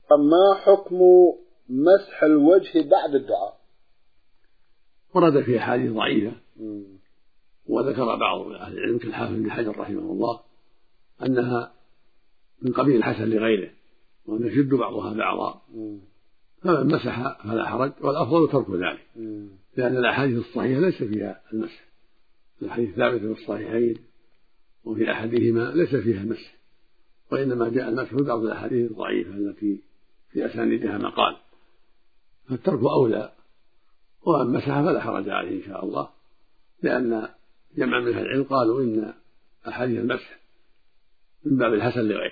ما حكم مسح الوجه بعد الدعاء؟ ورد في أحاديث ضعيفة، وذكر بعض أهل العلم كالحافظ بن حجر رحمه الله أنها من قبيل الحسن لغيره، وأن يشد بعضها بعضا، فمن مسح فلا حرج، والأفضل ترك ذلك، لأن الأحاديث الصحيحة ليس فيها المسح. الحديث ثابت في الصحيحين وفي أحدهما ليس فيها المسح، وإنما جاء المسح في بعض الأحاديث الضعيفة التي في أسانيدها مقال، فالترك أولى، ومن مسح فلا حرج عليه إن شاء الله، لأن جمع من أهل العلم قالوا إن أحاديث المسح من باب الحسن لغيره.